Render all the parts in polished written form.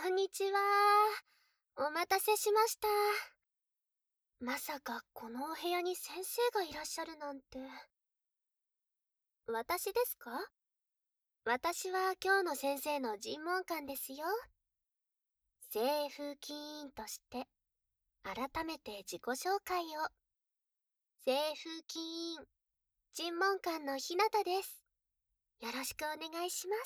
こんにちは。お待たせしました。まさかこのお部屋に先生がいらっしゃるなんて。私ですか？私は今日の先生の尋問官ですよ。聖風紀委員として、改めて自己紹介を。聖風紀委員、尋問官のひなたです。よろしくお願いします。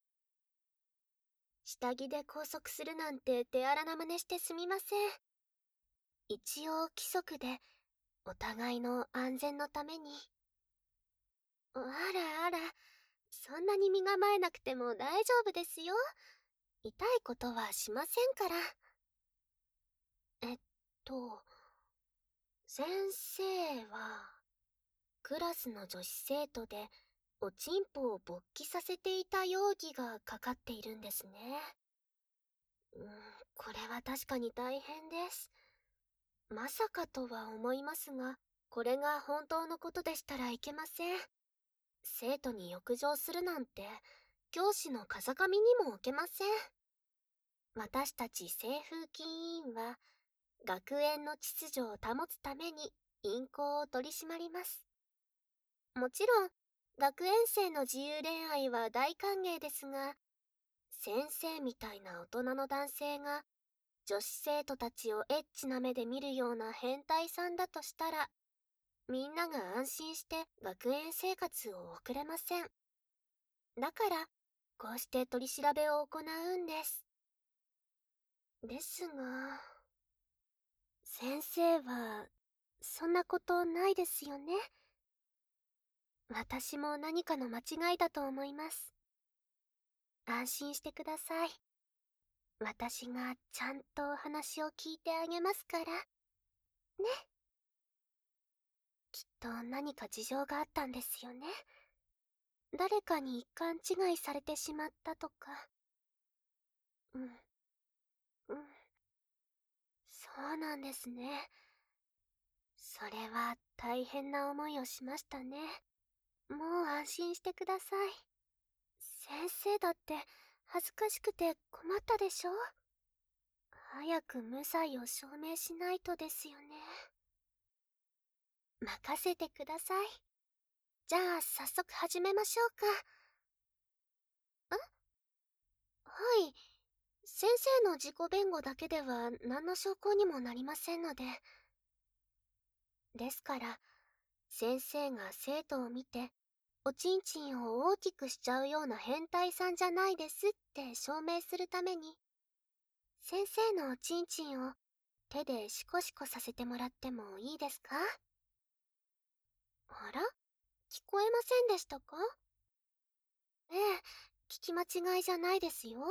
下着で拘束するなんて手荒な真似してすみません。一応規則で、お互いの安全のために。あらあら、そんなに身構えなくても大丈夫ですよ。痛いことはしませんから。えっと、先生は、クラスの女子生徒で、おちんぽを勃起させていた容疑がかかっているんですね。これは確かに大変です。まさかとは思いますが、これが本当のことでしたらいけません。生徒に欲情するなんて、教師の風上にも置けません。私たち聖風紀委員は、学園の秩序を保つために淫行を取り締まります。もちろん、学園生の自由恋愛は大歓迎ですが、先生みたいな大人の男性が、女子生徒たちをエッチな目で見るような変態さんだとしたら、みんなが安心して学園生活を送れません。だから、こうして取り調べを行うんです。ですが、先生は、そんなことないですよね。私も何かの間違いだと思います。安心してください。私がちゃんとお話を聞いてあげますから。ね。きっと何か事情があったんですよね。誰かに勘違いされてしまったとか。うん。そうなんですね。それは大変な思いをしましたね。もう安心してください。先生だって恥ずかしくて困ったでしょ？早く無罪を証明しないとですよね。任せてください。じゃあ早速始めましょうか。はい。先生の自己弁護だけでは何の証拠にもなりませんので。ですから、先生が生徒を見て、おちんちんを大きくしちゃうような変態さんじゃないですって証明するために、先生のおちんちんを手でシコシコさせてもらってもいいですか？あら？聞こえませんでしたか？ええ、聞き間違いじゃないですよ。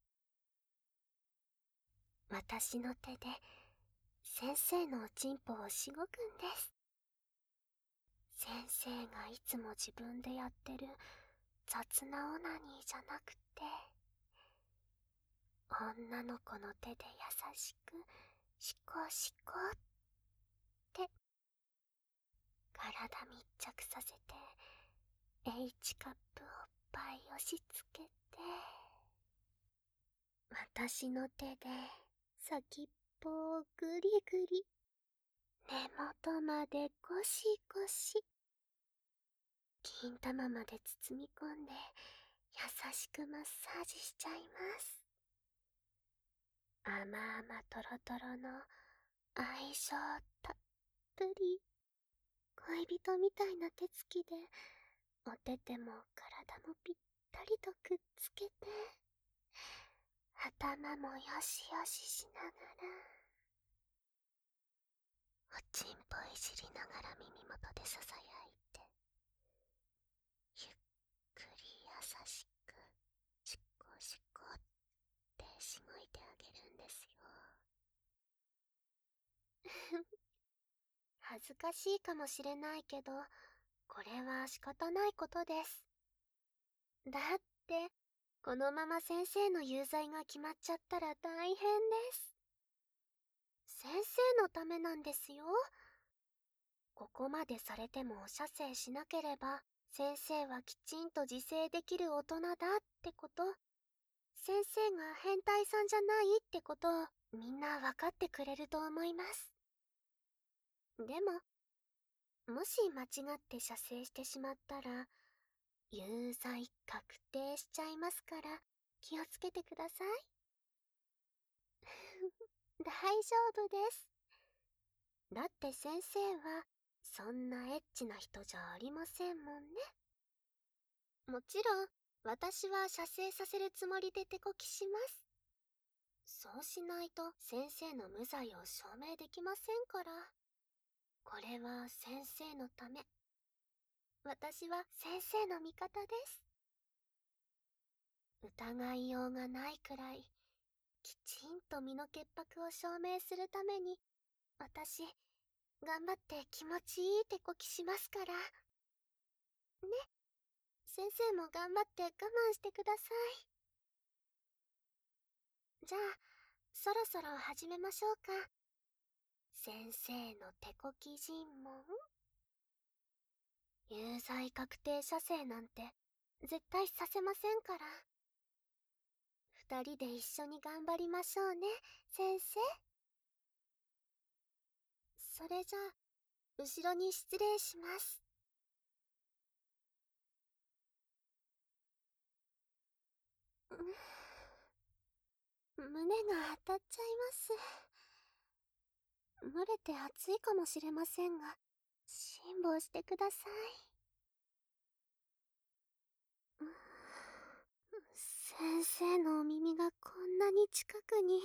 私の手で先生のおちんぽをしごくんです。先生がいつも自分でやってる雑なオナニーじゃなくて、女の子の手で優しくシコシコって体密着させて H カップおっぱい押し付けて、私の手で先っぽをグリグリ、根元までゴシゴシ、金玉まで包み込んで優しくマッサージしちゃいます。甘々とろとろの相性たっぷり、恋人みたいな手つきでお手手も体もぴったりとくっつけて、頭もよしよししながら、おちんぽいじりながら耳元でささやいて、ゆっくり優しくシコシコってしごいてあげるんですよ。恥ずかしいかもしれないけど、これは仕方ないことです。だって、このまま先生の有罪が決まっちゃったら大変です。先生のためなんですよ。ここまでされても射精しなければ、先生はきちんと自制できる大人だってこと、 先生が変態さんじゃないってことをみんな分かってくれると思います。でも、もし間違って射精してしまったら、有罪確定しちゃいますから、気をつけてください。大丈夫です。だって先生は、そんなエッチな人じゃありませんもんね。もちろん、私は射精させるつもりで手こきします。そうしないと先生の無罪を証明できませんから。これは先生のため。私は先生の味方です。疑いようがないくらい、きちんと身の潔白を証明するために、私、頑張って気持ちいい手こきしますから。ね。先生も頑張って我慢してください。じゃあ、そろそろ始めましょうか。先生の手こき尋問。有罪確定射精なんて絶対させませんから。二人で一緒に頑張りましょうね、先生。それじゃあ、後ろに失礼します。胸が当たっちゃいます。漏れて熱いかもしれませんが、辛抱してください。先生のお耳がこんなに近くに。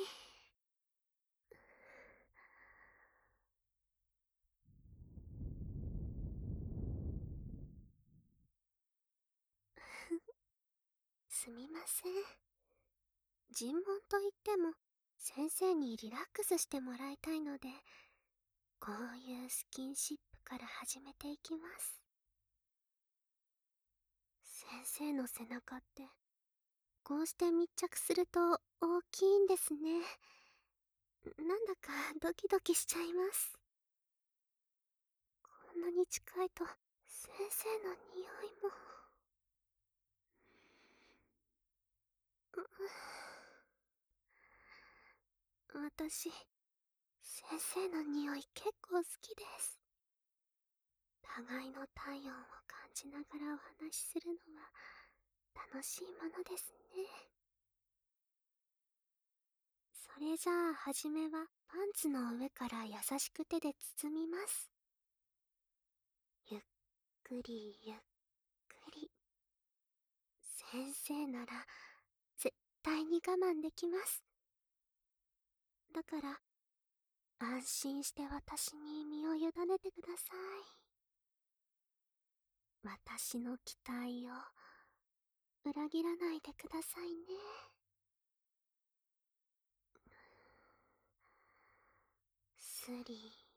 すみません。尋問といっても、先生にリラックスしてもらいたいので、こういうスキンシップから始めていきます。先生の背中って、こうして密着すると大きいんですね。なんだかドキドキしちゃいます。こんなに近いと、先生の匂いも。私、先生の匂い結構好きです。互いの体温を感じながらお話しするのは楽しいものですね。それじゃあ、はじめはパンツの上から優しく手で包みます。ゆっくりゆっくり。先生なら絶対に我慢できます。だから安心して私に身を委ねてください。私の期待を裏切らないでくださいね。スリ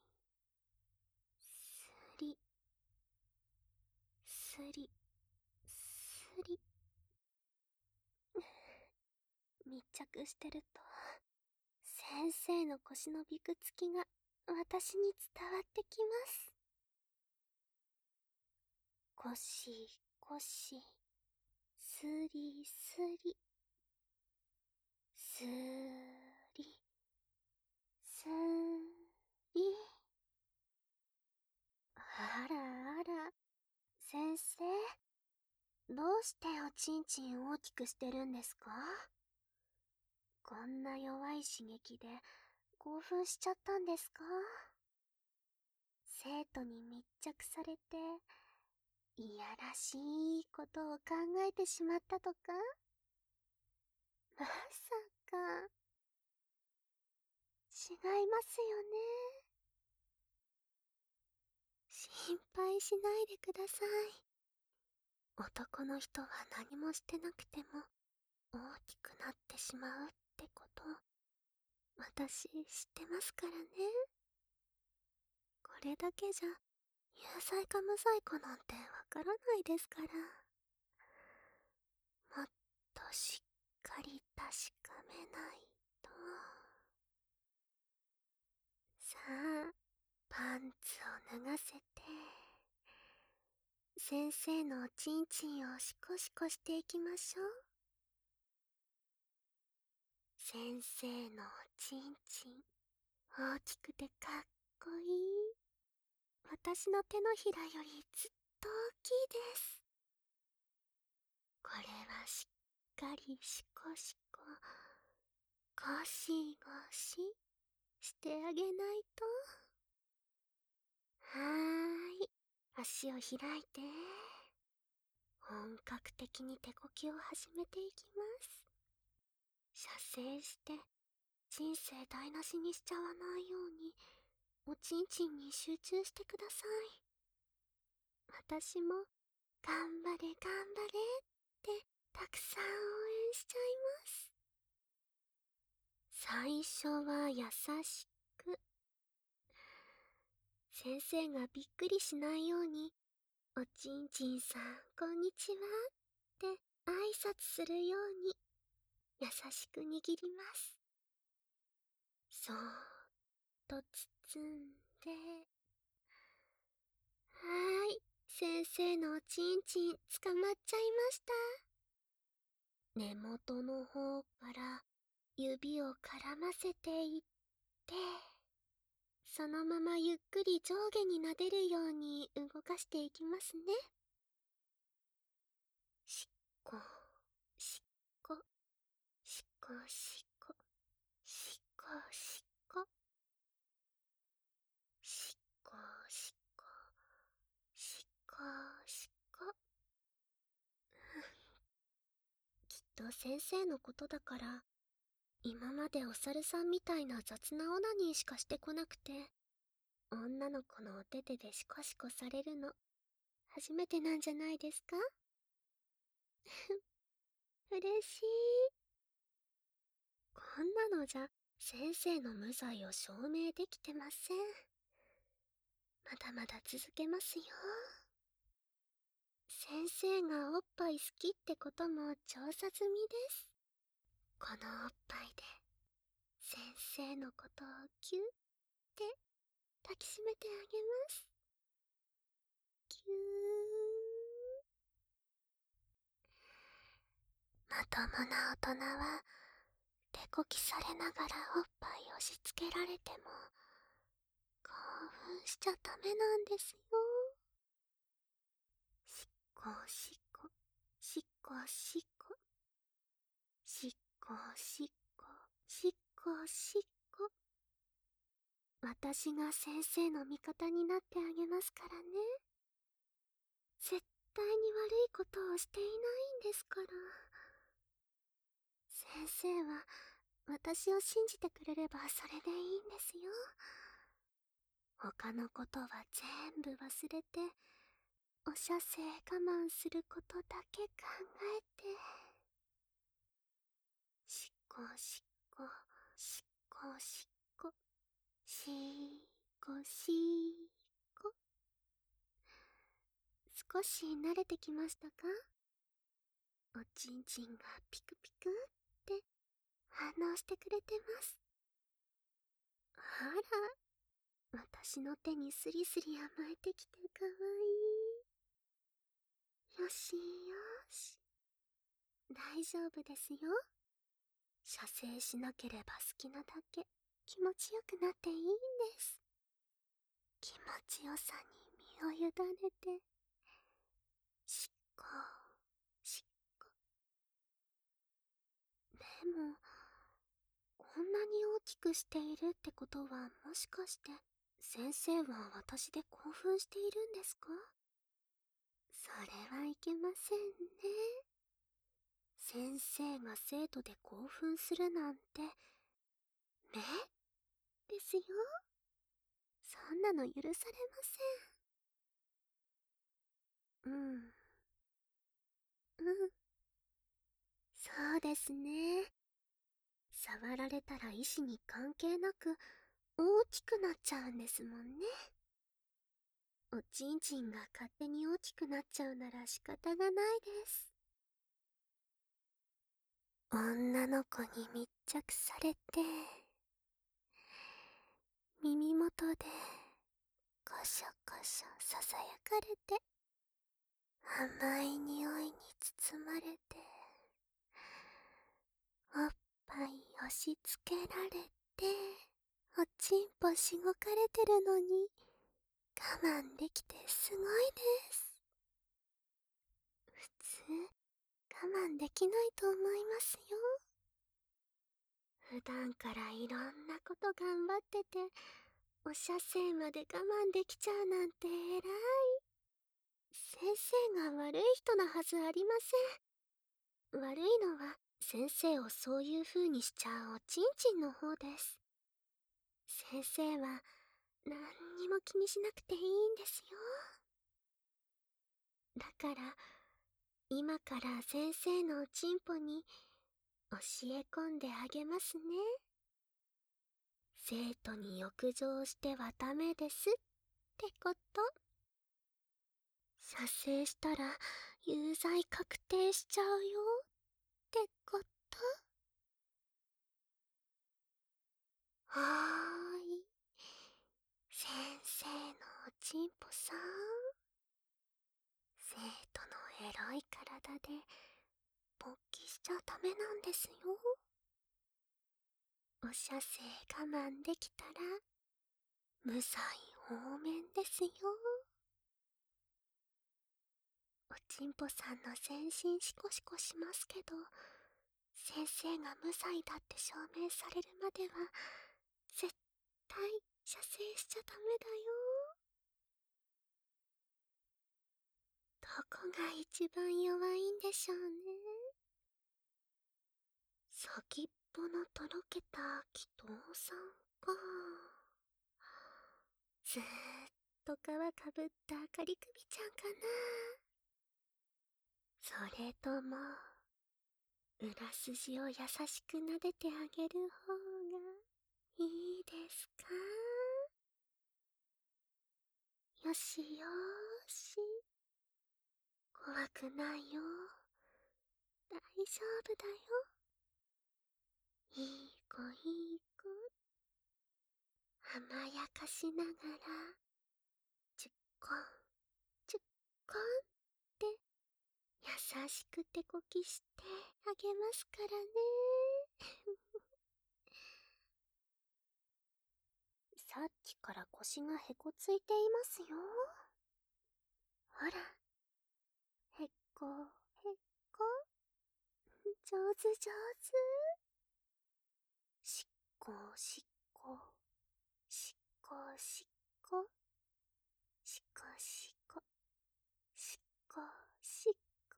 スリスリスリ。密着してると先生の腰のびくつきが私に伝わってきます。ゴシゴシ、スリスリ、スリスリ。あらあら、先生、どうしておちんちん大きくしてるんですか？こんな弱い刺激で興奮しちゃったんですか？生徒に密着されていやらしいことを考えてしまったとか？まさか。違いますよね。心配しないでください。男の人は何もしてなくても大きくなってしまうってこと、私知ってますからね。これだけじゃ有罪か無罪かなんてわからないですから。もっとしっかり確かめないと。さあ、パンツを脱がせて、先生のおちんちんをシコシコしていきましょう。 先生のおちんちん、大きくてかっこいい。私の手のひらよりずっと大きいです。これはしっかりシコシコ、ゴシゴシしてあげないと。はーい、足を開いて。本格的に手こきを始めていきます。射精して人生台無しにしちゃわないようにおちんちんに集中してください。私も頑張れ頑張れってたくさん応援しちゃいます。最初は優しく、先生がびっくりしないように、おちんちんさんこんにちはって挨拶するように優しく握ります。そーっと包んで、はーい、先生のおちんちん捕まっちゃいました。根元の方から指を絡ませていって、そのままゆっくり上下に撫でるように動かしていきますね。しっこ、しっこ、しっこしっこ、しっこしっこ、しっこしっこ、しっこしっこ。きっと先生のことだから、今までお猿さんみたいな雑なオナニーしかしてこなくて、女の子のお手手でシコシコされるの初めてなんじゃないですか？嬉しい。こんなのじゃ先生の無罪を証明できてません。まだまだ続けますよ。先生がおっぱい好きってことも調査済みです。このおっぱいで先生のことをキュッて抱きしめてあげます。キュー。まともな大人は手こきされながらおっぱい押し付けられても興奮しちゃダメなんですよ。しっこしっこ、しっこしっこ、しっこしっこ、しっこしっこ。私が先生の味方になってあげますからね。絶対に悪いことをしていないんですから。先生は私を信じてくれればそれでいいんですよ。他のことは全部忘れて、お射精我慢することだけ考えて。しっこしっこ、しっこしっこ、しーこしーこ。少し慣れてきましたか？おちんちんがピクピクって反応してくれてます。あら、私の手にスリスリ甘えてきてかわいい。よしよし。大丈夫ですよ。射精しなければ好きなだけ気持ちよくなっていいんです。気持ちよさに身を委ねて、しっこ、しっこ。でも、こんなに大きくしているってことはもしかして、先生は私で興奮しているんですか？それはいけませんね。先生が生徒で興奮するなんて、ねですよ。そんなの許されません。うん。うん。そうですね。触られたら意志に関係なく大きくなっちゃうんですもんね。おちんちんが勝手に大きくなっちゃうなら仕方がないです。女の子に密着されて、耳元でコショコショささやかれて、甘い匂いに包まれて、おっぱい押しつけられて、おちんぽしごかれてるのに、我慢できてすごいです。普通、我慢できないと思いますよ。普段からいろんなこと頑張ってて、お射精まで我慢できちゃうなんて偉い。先生が悪い人なはずありません。悪いのは先生をそういう風にしちゃうおちんちんの方です。先生は何にも気にしなくていいんですよ。だから今から先生のおちんぽに教え込んであげますね。生徒に浴場してはダメですってこと。射精したら有罪確定しちゃうよってこと。はーい。先生のおちんぽさん。生徒のエロい体で勃起しちゃダメなんですよ。お射精我慢できたら無罪放免ですよ。おちんぽさんの全身シコシコしますけど、先生が無罪だって証明されるまでは絶対射精しちゃダメだよ。どこが一番弱いんでしょうね。先っぽのとろけた祈祷さんか。ずーっと皮かぶった赤り首ちゃんかな。それとも裏筋を優しく撫でてあげる方がいいですか？よしよーし。怖くないよ。大丈夫だよ。いい子いい子。甘やかしながら、チュッコン、チュッコンって優しく手こきしてあげますからね。さっきから腰がへこついていますよ。ほら、へっこ、へっこ。上手上手。しっこしっこ、しっこしっこ、しっこしっこ、しっこしっ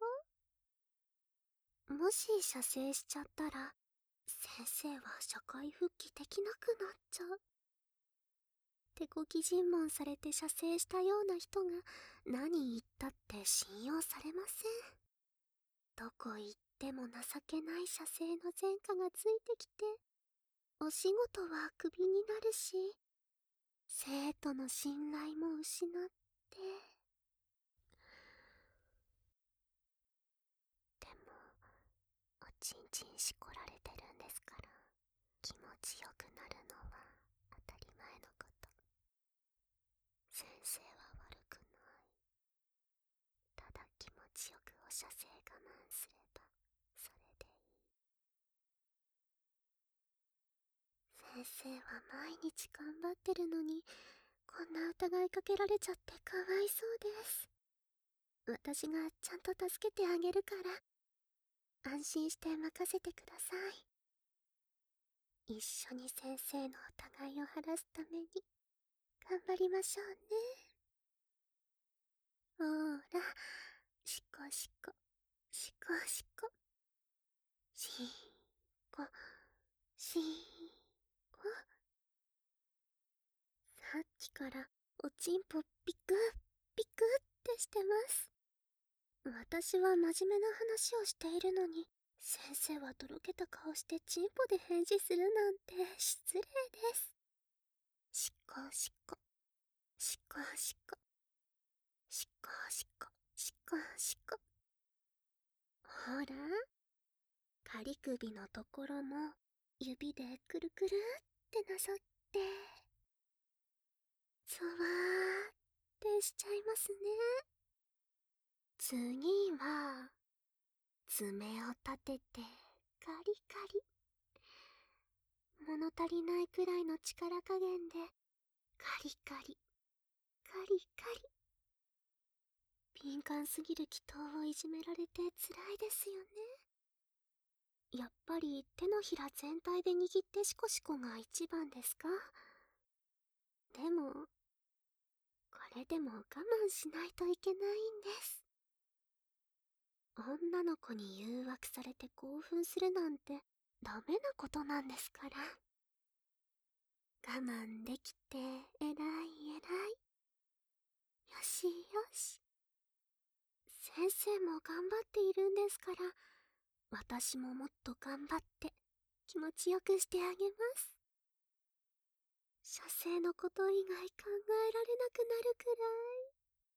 こ。もし射精しちゃったら、先生は社会復帰できなくなっちゃう。手こき尋問されて射精したような人が何言ったって信用されません。どこ行っても情けない射精の前科がついてきて、お仕事はクビになるし、生徒の信頼も失って。でも、おちんちんしこられてるんですから、気持ちよくなるのは当たり前のこと。先生は悪くない。ただ気持ちよくお射精我慢すれば、それでいい。先生は毎日頑張ってるのに、こんな疑いかけられちゃってかわいそうです。私がちゃんと助けてあげるから、安心して任せてください。一緒に先生の疑いを晴らすために、頑張りましょうね。ほーら、しこしこ、しこしこ、しーこ、しーこ。さっきからおちんぽピクピクってしてます。私は真面目な話をしているのに、先生はとろけた顔してチンポで返事するなんて失礼です。しこしこ、しこしこ、しこしこ、しこしこ。ほら、仮首のところも指でくるくるってなさって、ゾワーってしちゃいますね。次は、爪を立ててカリカリ。 物足りないくらいの力加減で、カリカリ、カリカリ。敏感すぎる祈祷をいじめられて辛いですよね。やっぱり手のひら全体で握ってシコシコが一番ですか？でも、これでも我慢しないといけないんです。女の子に誘惑されて興奮するなんてダメなことなんですから。我慢できて偉い偉い。よしよし。先生も頑張っているんですから、私ももっと頑張って気持ちよくしてあげます。射精のこと以外考えられなくなるくらい。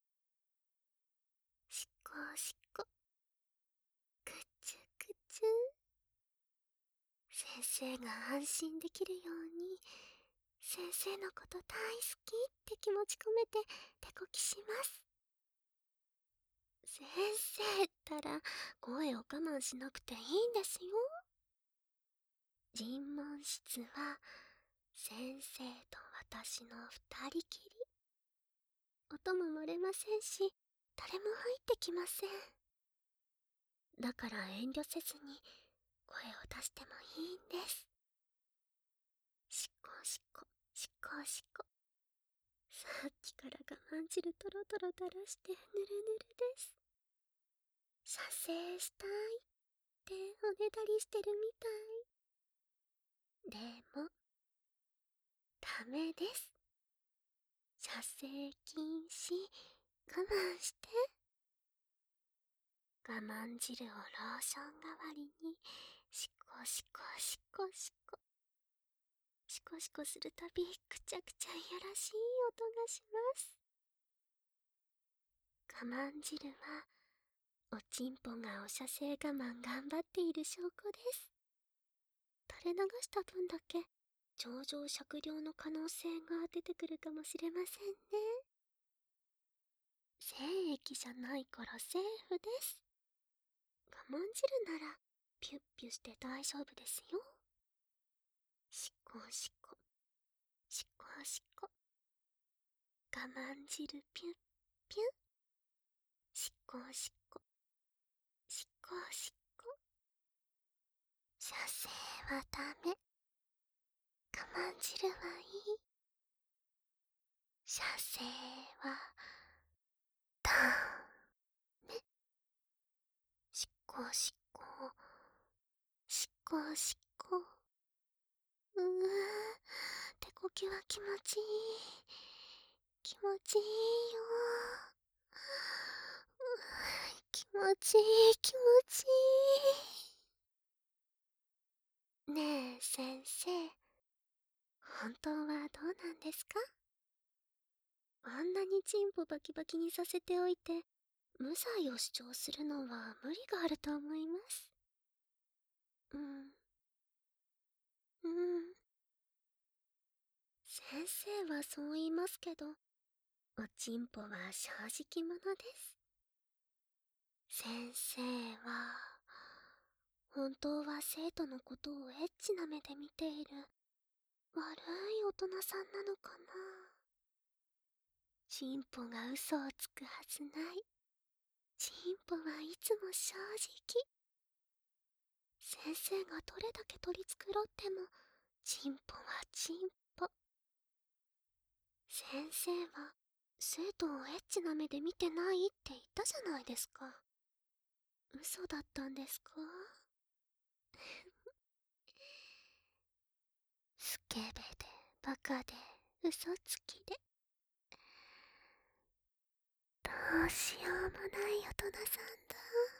しっこしっこ。くちゅくちゅ。先生が安心できるように、先生のこと大好きって気持ち込めて手こきします。先生ったら声を我慢しなくていいんですよ。尋問室は先生と私の二人きり。音も漏れませんし、誰も入ってきません。だから遠慮せずに声を出してもいいんです。しっこしっこ、しっこしっこ。さっきから我慢汁トロトロ垂らしてぬるぬるです。射精したいっておねだりしてるみたい。でも、ダメです。射精禁止、我慢して。我慢汁をローション代わりに、シコシコシコシコ。シコシコするたび、くちゃくちゃいやらしい音がします。我慢汁は、おちんぽがお射精我慢頑張っている証拠です。垂れ流した分だけ、情状酌量の可能性が出てくるかもしれませんね。精液じゃないからセーフです。我慢汁なら、ピュッピュして大丈夫ですよ。しこしこ、しこしこ。我慢汁ピュッピュ。しこしこ、しこしこ。射精はダメ。我慢汁はいい。射精は、ダメ。しこしこ、しこしこ。手こきは気持ちいい。気持ちいいよ。気持ちいい気持ちいい。ねえ先生、本当はどうなんですか？あんなにチンポバキバキにさせておいて、無罪を主張するのは無理があると思います。うん。先生はそう言いますけど、おちんぽは正直者です。先生は、本当は生徒のことをエッチな目で見ている悪い大人さんなのかな。チンポが嘘をつくはずない。チンポはいつも正直。先生がどれだけ取り繕っても、チンポはチンポ。先生は、生徒をエッチな目で見てないって言ったじゃないですか。嘘だったんですか？スケベで、バカで、嘘つきで。どうしようもない大人さんだ。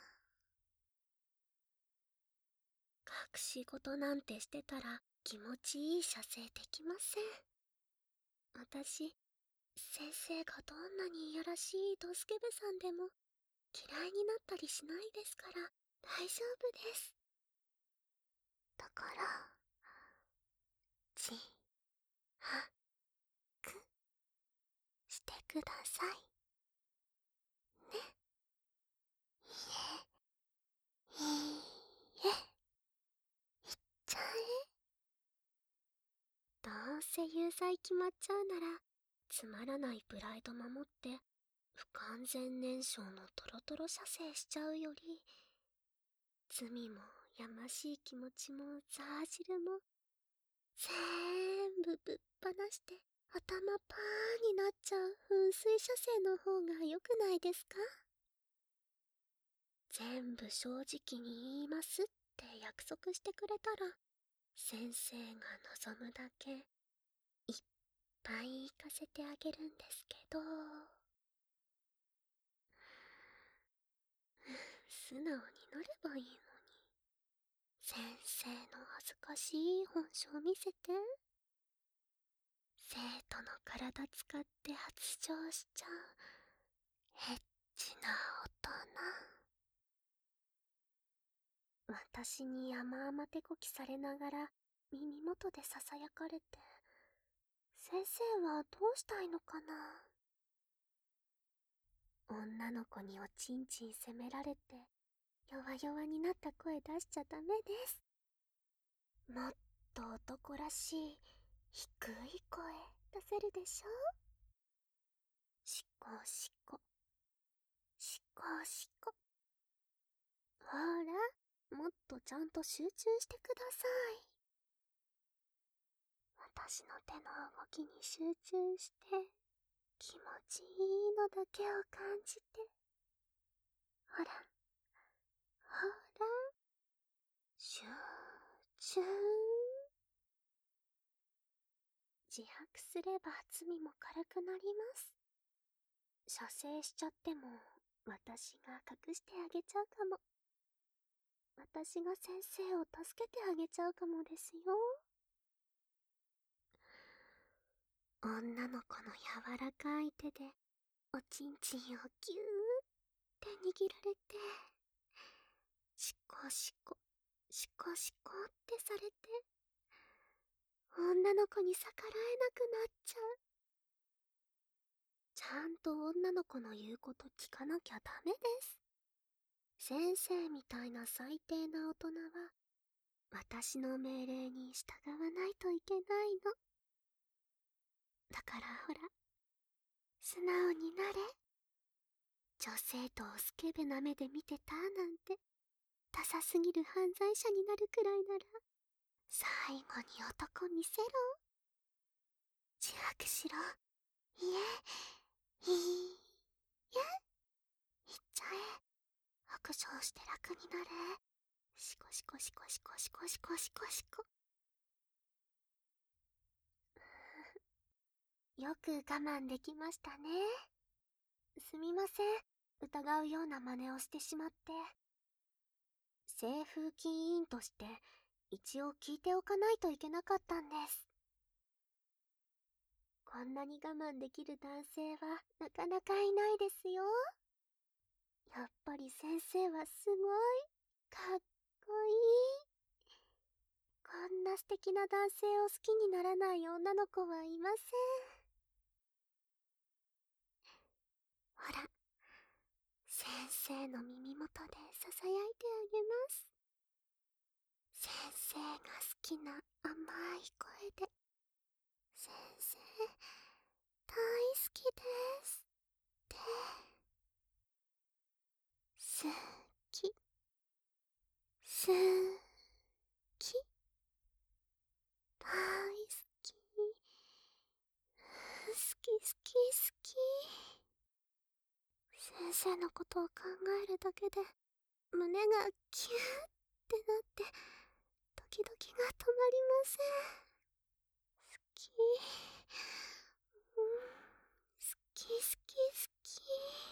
隠し事なんてしてたら気持ちいい射精できません。私、先生がどんなにいやらしいドスケベさんでも嫌いになったりしないですから大丈夫です。だから、じ、は、く、してください。ね。いいえ、いっちゃえ。 せ有罪決まっちゃうなら、つまらないプライド守って不完全燃焼のトロトロ射精しちゃうより、罪もやましい気持ちもザー汁も全部ぶっ放して頭パーになっちゃう噴水射精の方が良くないですか？全部正直に言いますって約束してくれたら、先生が望むだけいっぱい行かせてあげるんですけど。素直になればいいのに。先生の恥ずかしい本性見せて。生徒の体使って発情しちゃうエッチな大人。私に甘々手こきされながら耳元でささやかれて、先生はどうしたいのかな。女の子におちんちん責められて弱々になった声出しちゃダメです。もっと男らしい低い声出せるでしょ。しこしこしこしこ。ほら、もっとちゃんと集中してください。私の手の動きに集中して気持ちいいのだけを感じて。ほらほら、集中。自白すれば罪も軽くなります。射精しちゃっても私が隠してあげちゃうかも。私が先生を助けてあげちゃうかもですよ。女の子の柔らかい手でおちんちんをぎゅーって握られて、シコシコシコシコってされて、女の子に逆らえなくなっちゃう。ちゃんと女の子の言うこと聞かなきゃダメです。先生みたいな最低な大人は私の命令に従わないといけないの。だからほら、素直になれ。女性とをスケベな目で見てたなんてダサすぎる犯罪者になるくらいなら、最後に男見せろ。自白しろ。いえ、いいえ、言っちゃえ。白状して楽になれ。シコシコシコシコシコシコシコシコ。よく我慢できましたね。すみません、疑うような真似をしてしまって。清風紀委員として一応聞いておかないといけなかったんです。こんなに我慢できる男性はなかなかいないですよ。やっぱり先生はすごいかっこいい。こんな素敵な男性を好きにならない女の子はいません。ほら、先生の耳元でささやいてあげます。先生が好きな甘い声で。先生、大好きですって。好き、好き、大好き、好き好き好き。先生のことを考えるだけで胸がキューってなってドキドキが止まりません。好き、好き好き好き。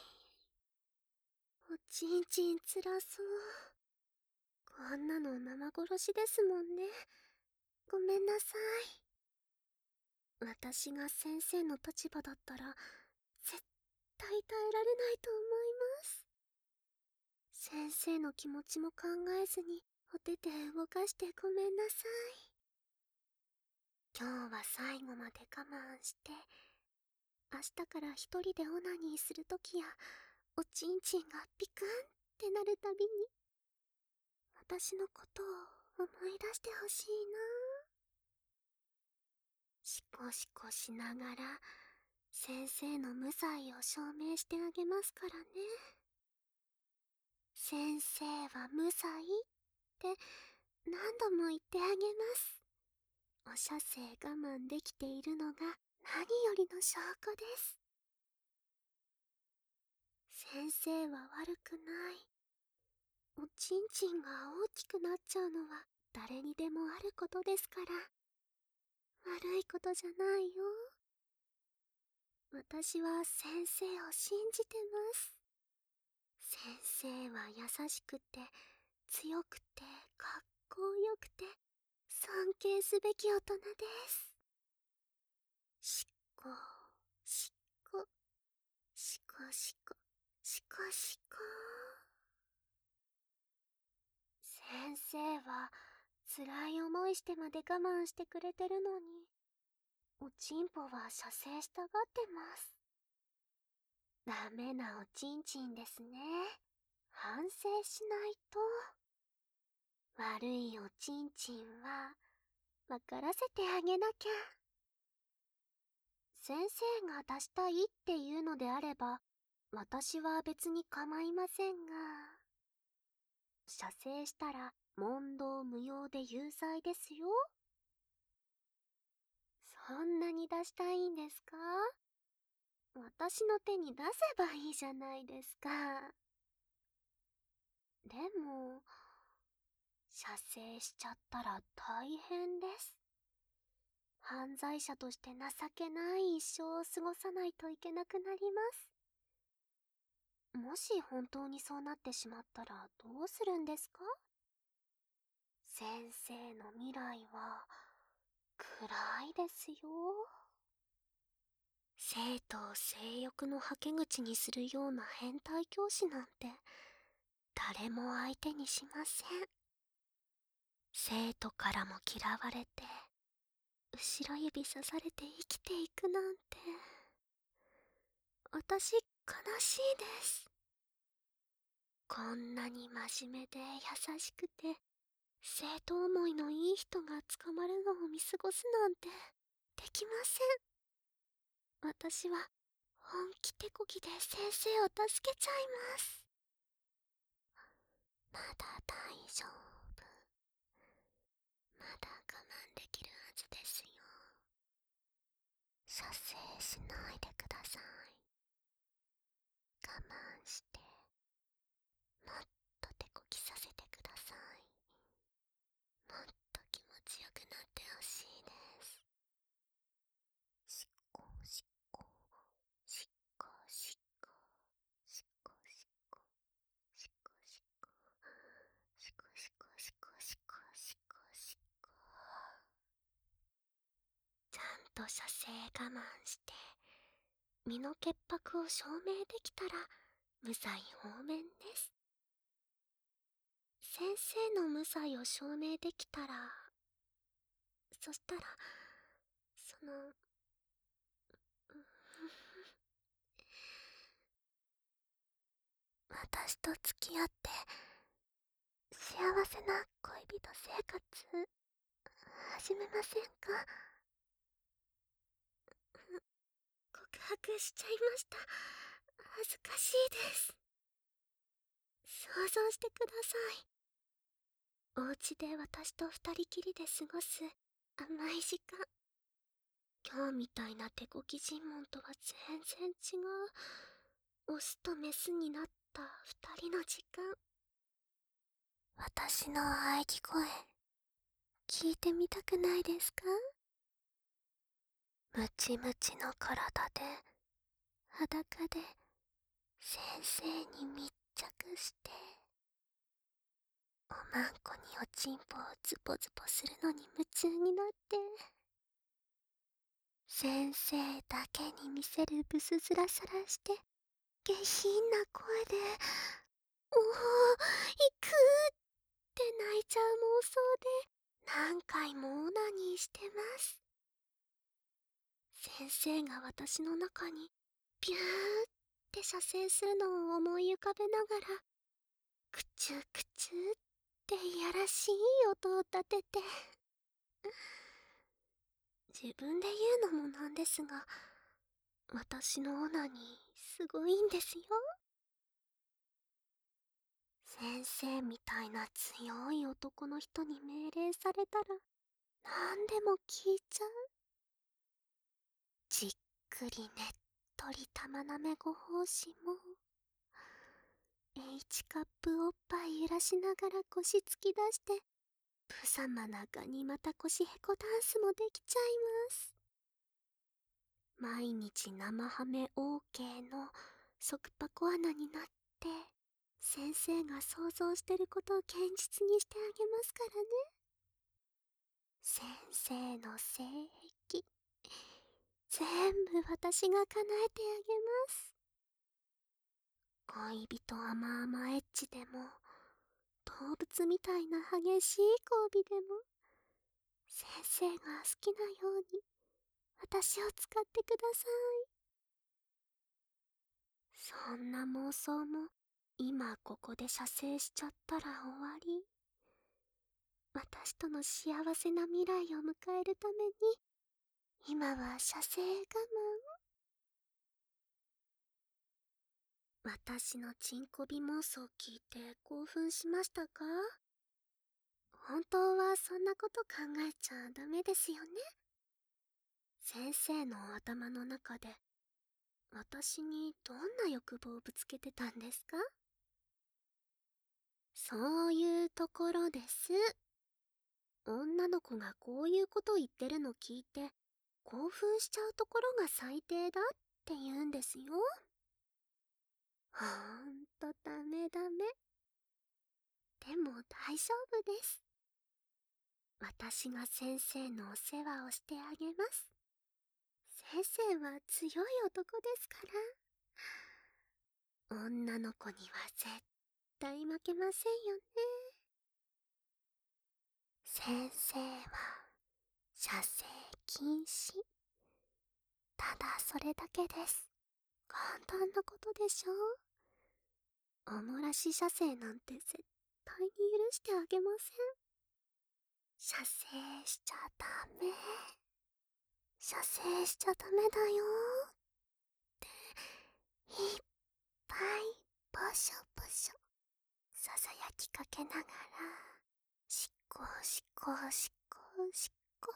おちんちんつらそう。こんなの生殺しですもんね。ごめんなさい。私が先生の立場だったら絶対耐えられないと思います。先生の気持ちも考えずにお手で動かしてごめんなさい。今日は最後まで我慢して、明日から一人でオナニーするときやおちんちんがピクンってなるたびに私のことを思い出してほしいな。 シコシコしながら先生の無罪を証明してあげますからね。先生は無罪って何度も言ってあげます。お射精我慢できているのが何よりの証拠です。先生は悪くない。おちんちんが大きくなっちゃうのは誰にでもあることですから。悪いことじゃないよ。私は先生を信じてます。先生は優しくて強くてかっこよくて尊敬すべき大人です。しっこしっこしこしこしこしこ。先生は辛い思いしてまで我慢してくれてるのに、おちんぽは射精したがってます。ダメなおちんちんですね。反省しないと。悪いおちんちんは分からせてあげなきゃ。先生が出したいっていうのであれば、私は別に構いませんが、射精したら問答無用で有罪ですよ。そんなに出したいんですか？私の手に出せばいいじゃないですか。でも、射精しちゃったら大変です。犯罪者として情けない一生を過ごさないといけなくなります。もし本当にそうなってしまったらどうするんですか？先生の未来は暗いですよ。生徒を性欲のはけ口にするような変態教師なんて誰も相手にしません。生徒からも嫌われて後ろ指さされて生きていくなんて、私悲しいです。こんなに真面目で優しくて生徒思いのいい人が捕まるのを見過ごすなんてできません。私は本気手こぎで先生を助けちゃいます。まだ大丈夫。まだ我慢できるはずですよ。射精しないでください。我慢してもっと手こぎさせてください。もっと気持ちよくなってほしいです。しっこしっこしっこしっこしっこしっこしっこしっこしっこしっこしっこしっこしっこしっこ。ちゃんと射精我慢して身の潔白を証明できたら無罪放免です。先生の無罪を証明できたら、そしたらその私と付き合って幸せな恋人生活始めませんか？告白しちゃいました。恥ずかしいです。想像してください。お家で私と二人きりで過ごす甘い時間。今日みたいな手こぎ尋問とは全然違うオスとメスになった二人の時間。私の喘ぎ声聞いてみたくないですか？ムチムチの体で裸で先生に密着しておまんこにおちんぽをズボズボするのに夢中になって、先生だけに見せるブス面さらして下品な声で「おお、行く!」って泣いちゃう妄想で何回もオナニーしてます。先生が私の中にビューって射精するのを思い浮かべながらクチュクチュっていやらしい音を立てて、 自分で言うのもなんですが、私のオナニーすごいんですよ。先生みたいな強い男の人に命令されたら何でも聞いちゃう。じっくりねっとり玉なめご奉仕も H カップおっぱい揺らしながら腰突き出して無様なガニ股腰へこダンスもできちゃいます。毎日生ハメ OK の即箱穴になって先生が想像してることを現実にしてあげますからね。先生の性癖全部私が叶えてあげます。恋人甘々エッチでも動物みたいな激しい交尾でも先生が好きなように私を使ってください。そんな妄想も今ここで射精しちゃったら終わり。私との幸せな未来を迎えるために今は射精我慢。私のチンコビ妄想聞いて興奮しましたか？本当はそんなこと考えちゃダメですよね。先生の頭の中で私にどんな欲望をぶつけてたんですか？そういうところです。女の子がこういうこと言ってるの聞いて興奮しちゃうところが最低だって言うんですよ。ほんとダメダメ。でも大丈夫です。私が先生のお世話をしてあげます。先生は強い男ですから。女の子には絶対負けませんよね。先生は射精禁止。ただそれだけです。簡単なことでしょ？おもらし射精なんて絶対に許してあげません。射精しちゃダメ。射精しちゃダメだよっていっぱいポショポショささやきかけながらしっこしっこしっこしっこ。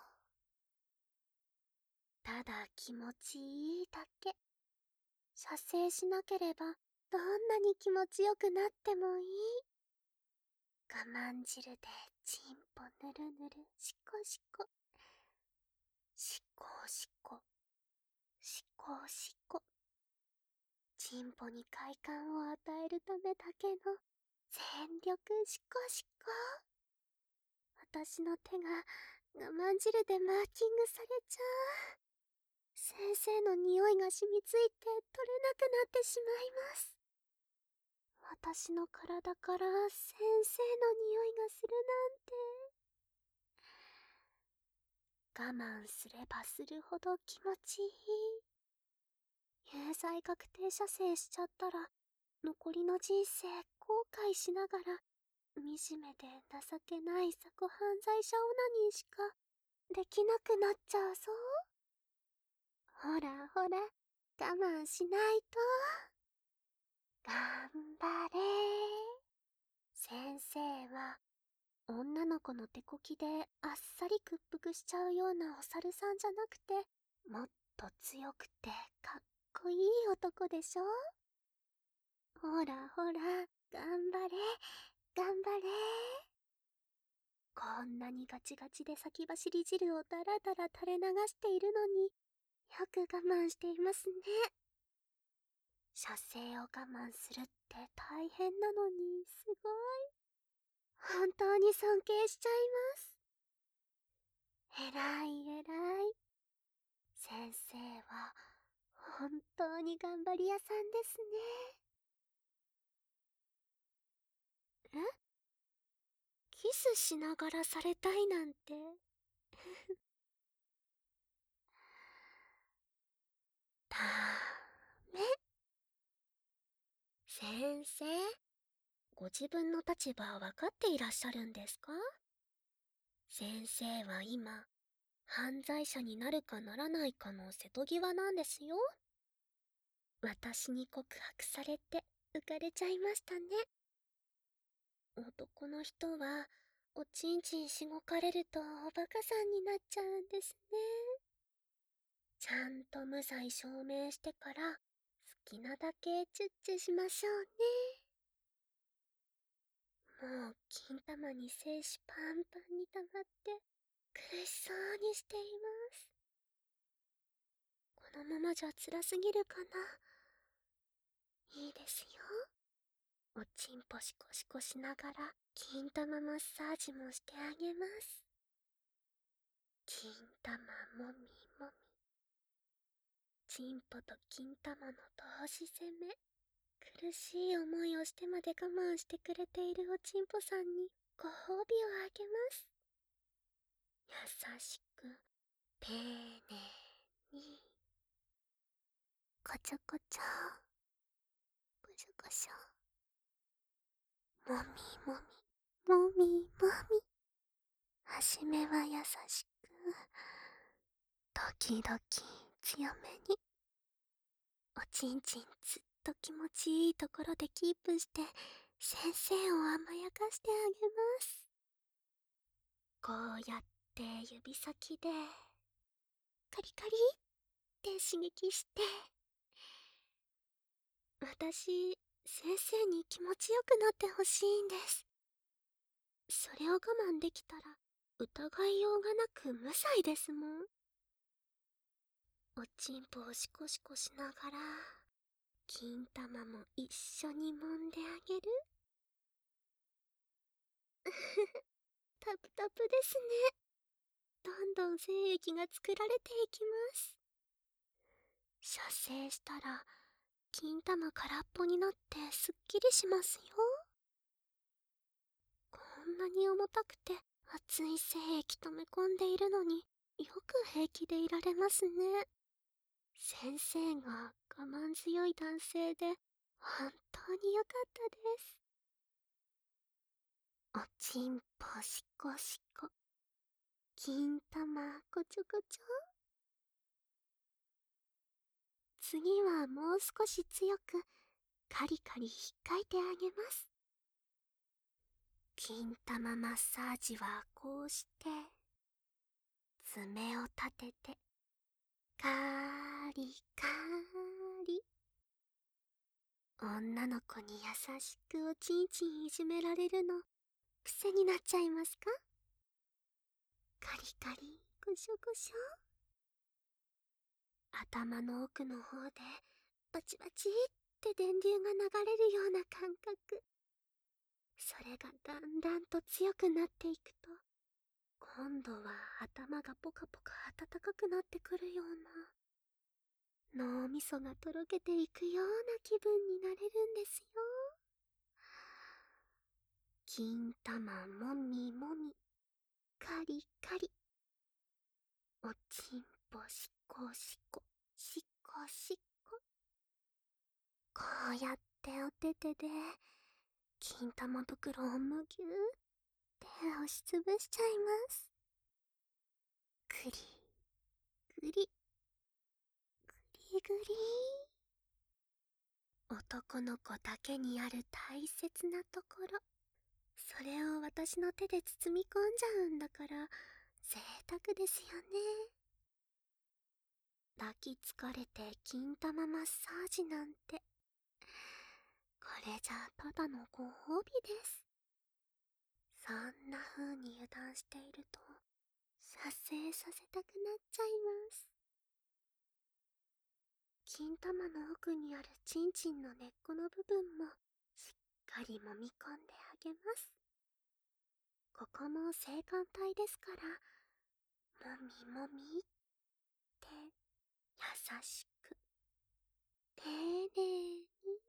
ただ気持ちいいだけ。射精しなければどんなに気持ちよくなってもいい。我慢汁でチンポぬるぬるしっこしっこしっこしっこしっこしっこ。チンポに快感を与えるためだけの全力しっこしっこ。私の手が我慢汁でマーキングされちゃう。先生の匂いが染みついて取れなくなってしまいます。私の体から先生の匂いがするなんて。我慢すればするほど気持ちいい。有罪確定射精しちゃったら残りの人生後悔しながら惨めで情けない雑魚犯罪者オナニーしかできなくなっちゃうぞ。ほらほら我慢しないと。頑張れ。先生は女の子の手こきであっさり屈服しちゃうようなお猿さんじゃなくてもっと強くてかっこいい男でしょ。ほらほら頑張れ頑張れ。こんなにガチガチで先走り汁をダラダラ垂れ流しているのによく我慢していますね。射精を我慢するって大変なのにすごい。本当に尊敬しちゃいます。えらいえらい。先生は本当に頑張り屋さんですね。え？キスしながらされたいなんて。ダメ。先生、ご自分の立場は分かっていらっしゃるんですか？先生は今、 犯罪者になるかならないかの瀬戸際なんですよ。私に告白されて浮かれちゃいましたね。男の人はおちんちんしごかれるとおバカさんになっちゃうんですね。ちゃんと無罪証明してから好きなだけチュッチュしましょうね。もう金玉に精子パンパンに溜まって苦しそうにしています。このままじゃ辛すぎるかな。いいですよ。おちんぽシコシコしながら金玉マッサージもしてあげます。金玉もみもみ。チンポと金玉の同時攻め。苦しい思いをしてまで我慢してくれているおちんぽさんにご褒美をあげます。優しく、丁寧に。こちょこちょ。こしょこしょ。もみもみ。もみもみ。はじめは優しく、時々強めに。おちんちんずっと気持ちいいところでキープして先生を甘やかしてあげます。こうやって指先でカリカリって刺激して、私、先生に気持ちよくなってほしいんです。それを我慢できたら疑いようがなく無罪ですもん。おちんぽをシコシコしながら金玉も一緒に揉んであげる。タプタプですね。どんどん精液が作られていきます。射精したら金玉空っぽになってすっきりしますよ。こんなに重たくて熱い精液溜め込んでいるのによく平気でいられますね。先生が我慢強い男性で本当に良かったです。おちんぽシコシコ、金玉こちょこちょ。次はもう少し強くカリカリ引っかいてあげます。金玉マッサージはこうして爪を立ててカリカリ。女の子に優しくおちんちんいじめられるの癖になっちゃいますか？カリカリゴショゴショ。頭の奥の方でバチバチって電流が流れるような感覚。それがだんだんと強くなっていくと、今度は頭がポカポカ温かくなってくるような、脳みそがとろけていくような気分になれるんですよ。金玉もみもみ、カリカリ。おちんぽしこしこ、しこしこ。こうやってお手手で金玉袋をむぎゅーって押しつぶしちゃいます。ぐりぐりぐりぐり。男の子だけにある大切なところ、それを私の手で包み込んじゃうんだから贅沢ですよね。抱きつかれて金玉マッサージなんて、これじゃただのご褒美です。そんな風に油断していると射精させたくなっちゃいます。金玉の奥にあるチンチンの根っこの部分もしっかり揉み込んであげます。ここも性感帯ですから、もみもみって優しく丁寧に、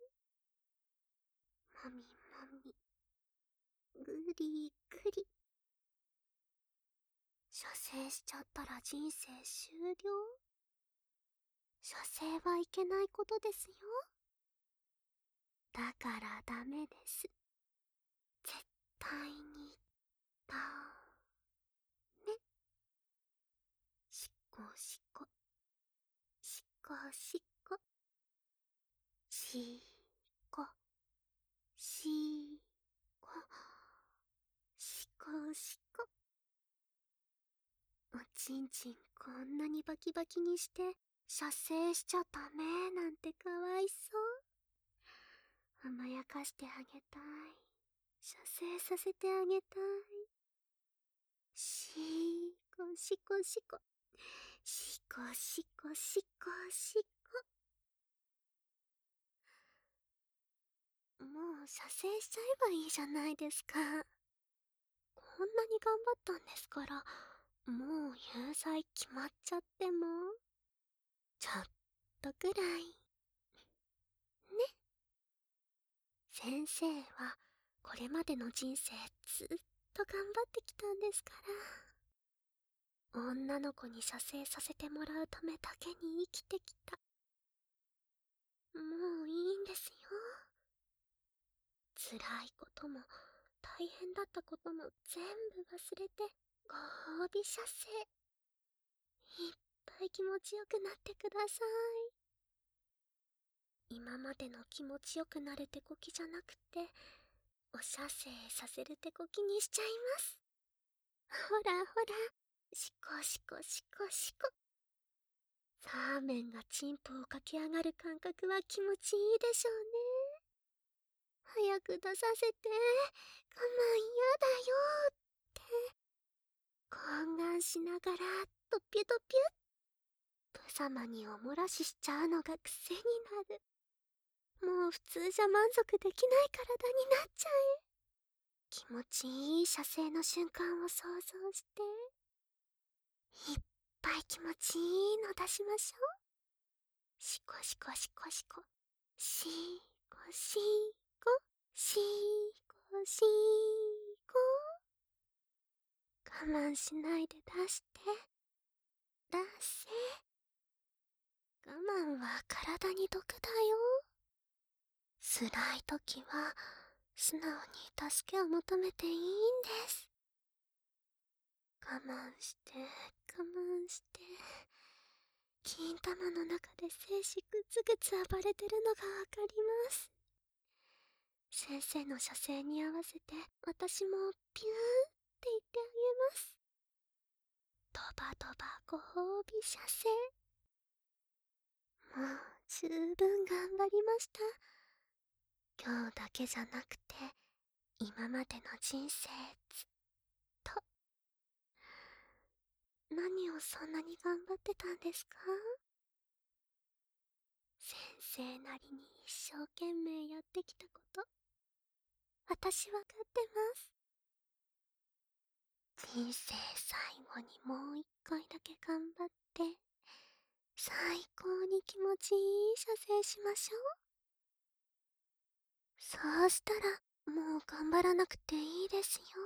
もみもみ、ぐりぐり。射精しちゃったら人生終了。射精はいけないことですよ。だからダメです。絶対に。ダメ。 しこ。しこ。しこ。しこしこ。おちんちんこんなにバキバキにして射精しちゃダメなんてかわいそう。甘やかしてあげたい。射精させてあげたい。しこしこしこ。しこしこしこしこ。もう射精しちゃえばいいじゃないですか。こんなに頑張ったんですから、もう有罪決まっちゃっても、ちょっとくらい。ね。先生は、これまでの人生ずっと頑張ってきたんですから。女の子に射精させてもらうためだけに生きてきた。もういいんですよ。辛いことも、大変だったことも全部忘れて、ご褒美射精。いっぱい気持ちよくなってください。今までの気持ちよくなる手こきじゃなくて、お射精させる手こきにしちゃいます。ほらほら、しこしこしこしこ。サーメンがチンポを駆け上がる感覚は気持ちいいでしょうね。早く出させて、我慢やだよって。懇願しながら、とぴゅとぴゅ。ブ様におもらししちゃうのが癖になる。もう普通じゃ満足できない体になっちゃえ。気持ちいい射精の瞬間を想像して、いっぱい気持ちいいの出しましょう。しこしこしこしこ。しこしこ。しこしこ。我慢しないで出して。出せ。我慢は体に毒だよ。辛い時は素直に助けを求めていいんです。我慢して、我慢して。金玉の中で精子グツグツ暴れてるのがわかります。先生の射精に合わせて私もピューって言ってあげます。ドバドバご褒美射精。もう十分頑張りました。今日だけじゃなくて今までの人生ずっと。何をそんなに頑張ってたんですか？先生なりに一生懸命やってきたこと、私わかってます。人生最後にもう一回だけ頑張って、最高に気持ちいい射精しましょう。そうしたら、もう頑張らなくていいですよ。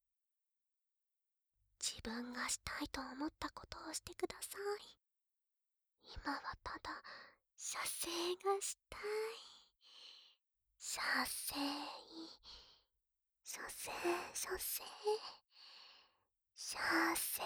自分がしたいと思ったことをしてください。今はただ、射精がしたい。射精、射精、射精、射精。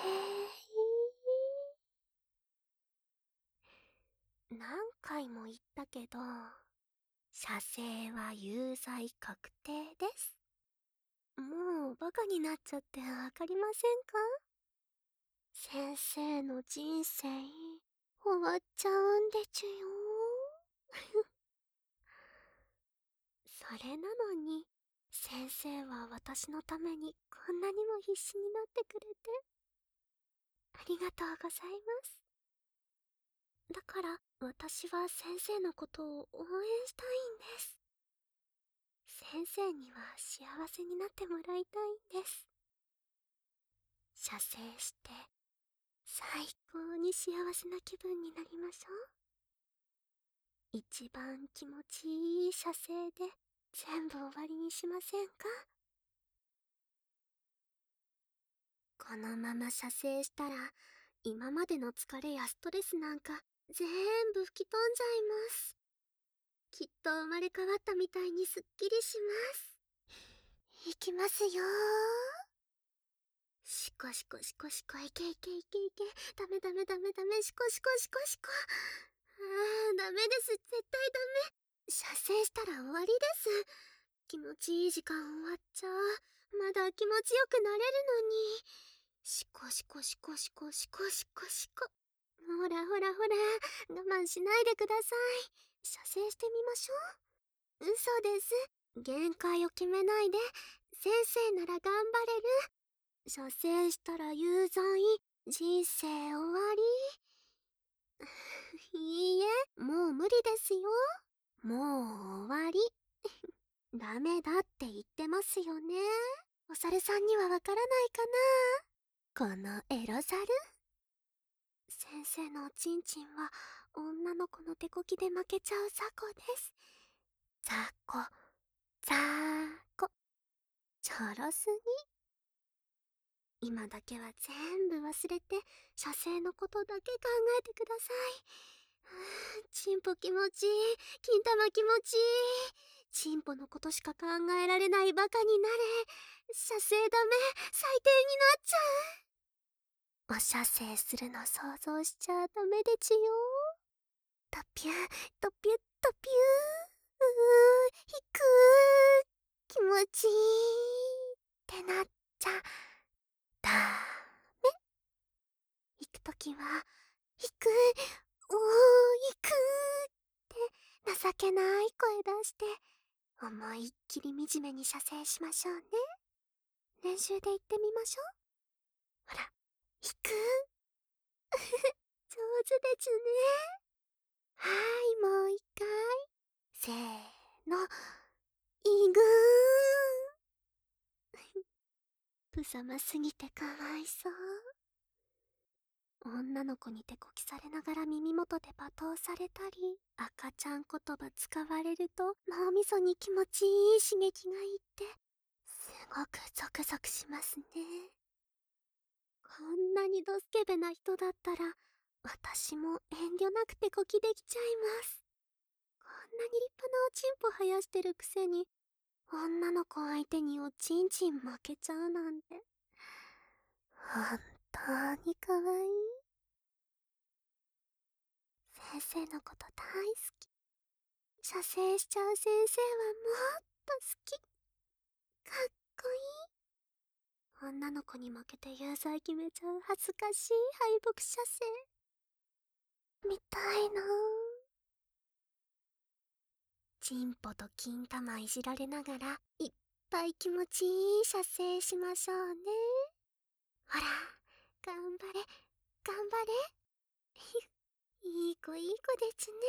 何回も言ったけど、射精は有罪確定です。もうバカになっちゃってわかりませんか？先生の人生終わっちゃうんでちゅよ。それなのに、先生は私のためにこんなにも必死になってくれて、ありがとうございます。だから私は先生のことを応援したいんです。先生には幸せになってもらいたいんです。射精して最高に幸せな気分になりましょう。一番気持ちいい射精で全部終わりにしませんか？このまま射精したら今までの疲れやストレスなんか全部吹き飛んじゃいます。きっと生まれ変わったみたいにすっきりします。いきますよー。しこしこしこしこ、いけいけいけいけ。ダメダメダメダメ、しこしこしこしこ。 ダメです。絶対ダメ。射精したら終わりです。気持ちいい時間終わっちゃう。まだ気持ちよくなれるのに。シコシコシコシコシコシコシコ。ほらほらほら、我慢しないでください。射精してみましょう。嘘です。限界を決めないで。先生なら頑張れる。射精したら有罪。人生終わり。いいえ、もう無理ですよ。もう終わり。ダメだって言ってますよね。お猿さんにはわからないかな、このエロ猿。先生のおちんちんは女の子の手こきで負けちゃう雑魚です。雑魚、雑魚、ちょろすぎ。今だけは全部忘れて射精のことだけ考えてください。チンポ気持ちいい。金玉気持ちいい。チンポのことしか考えられないバカになれ。射精ダメ。最低になっちゃう。お射精するの想像しちゃダメでちよ。トピュー、トピュッ、トピュー。引く。気持ちいい。ってなっちゃダメ。行くときは、引く。おー、行くって情けない声出して、思いっきり惨めに射精しましょうね。練習で言ってみましょう。ほら、引く。上手ですね。はーい、もう一回。せーの、いぐーん。ぶさますぎてかわいそう。女の子に手こきされながら耳元で罵倒されたり、赤ちゃん言葉使われると脳みそに気持ちいい刺激がいって、すごくゾクゾクしますね。こんなにドスケベな人だったら、私も遠慮なく手こきできちゃいます。こんなに立派なおちんぽ生やしてるくせに、女の子相手におちんちん負けちゃうなんて、本当にかわいい。先生のこと大好き。射精しちゃう先生はもっと好き。かっこいい。女の子に負けて有罪決めちゃう恥ずかしい敗北射精。見たいなぁ。チンポと金玉いじられながらいっぱい気持ちいい射精しましょうね。ほら、頑張れ、頑張れ。いい子いい子ですね。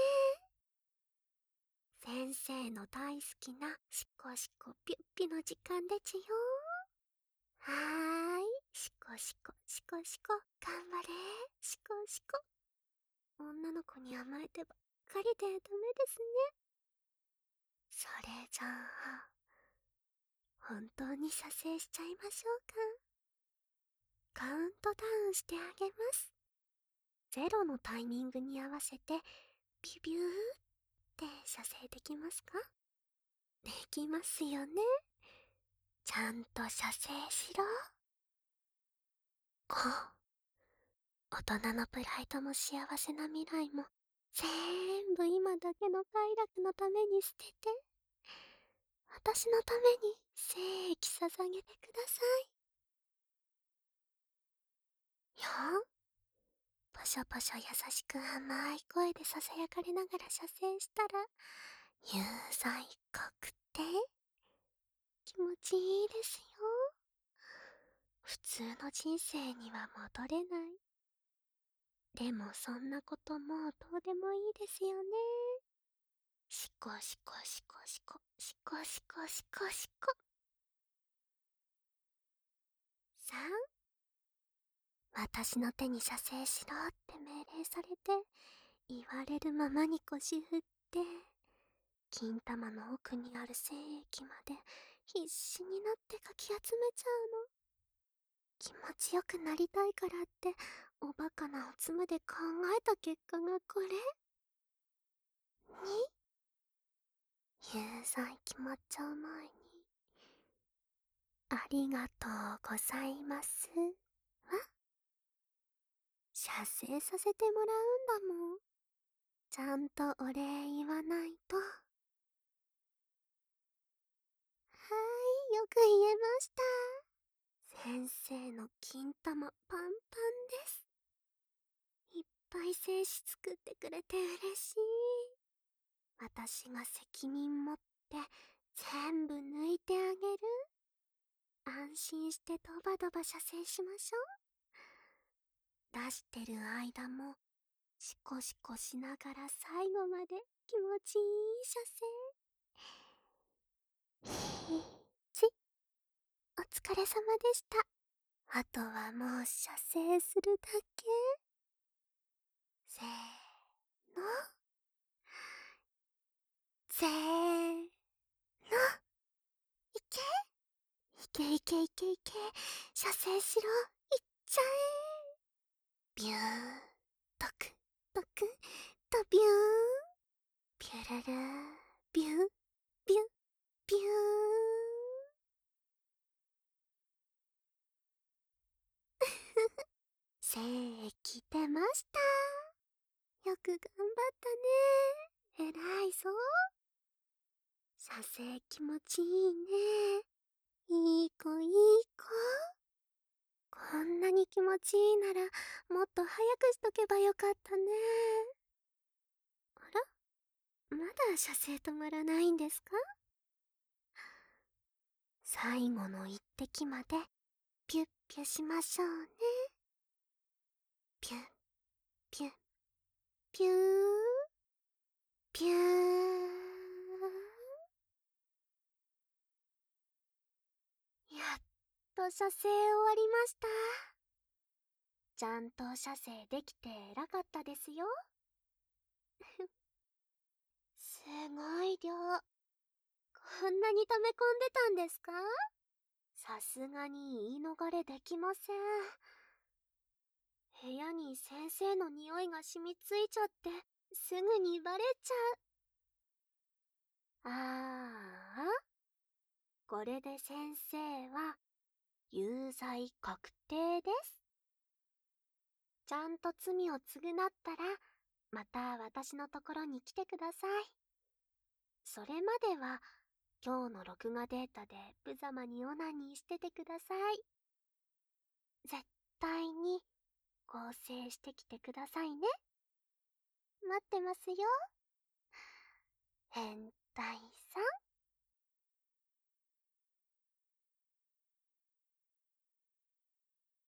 先生の大好きなシコシコピュッピの時間でちよ。はーい、シコシコシコシコ、頑張れ、シコシコ。女の子に甘えてばっかりでダメですね。それじゃあ、本当に射精しちゃいましょうか。カウントダウンしてあげます。ゼロのタイミングに合わせて、ビュビューって射精できますか？できますよね。ちゃんと射精しろ。こう。大人のプライドも幸せな未来も、全部今だけの快楽のために捨てて、私のために精液捧げてください。よん。ポショポショ優しく甘い声でささやかれながら射精したら、有罪確定。気持ちいいですよ。普通の人生には戻れない。でもそんなこともうどうでもいいですよね。シコシコシコシコ、シコシコシコシコ。3、私の手に射精しろって命令されて、言われるままに腰振って、金玉の奥にある精液まで必死になってかき集めちゃうの。気持ちよくなりたいからって、おバカなおつむで考えた結果がこれ。に、有罪決まっちゃう前に、ありがとうございますわ。射精させてもらうんだもん。 ちゃんとお礼言わないと。はーい、よく言えました。先生の金玉パンパンです。いっぱい精子作ってくれて嬉しい。私が責任持って全部抜いてあげる。安心してドバドバ射精しましょう。出してる間もシコシコしながら最後まで気持ちいい射精。ち、お疲れ様でした。あとはもう射精するだけ。せーの。せーの。いけいけいけいけいけ。射精しろ。いっちゃえ。ビューン。トクトクとビューン。ピュルルー。ビュンビュンビューン。精液出ました。よく頑張ったね。偉いぞ。射精気持ちいいね。いい子いい子。こんなに気持ちいいならもっと早くしとけばよかったね。あら、まだ射精止まらないんですか？最後の一滴までピュッピュしましょうね。ピュッピュッピューピュー。やっと射精終わりました。ちゃんと射精できて偉かったですよ。すごい量。こんなに溜め込んでたんですか？さすがに言い逃れできません。部屋に先生の匂いが染みついちゃってすぐにバレちゃう。ああ、これで先生は有罪確定です。ちゃんと罪を償ったらまた私のところに来てください。それまでは今日の録画データで無様にオナニーしててください。絶対に合成してきてくださいね。待ってますよ。変態さん。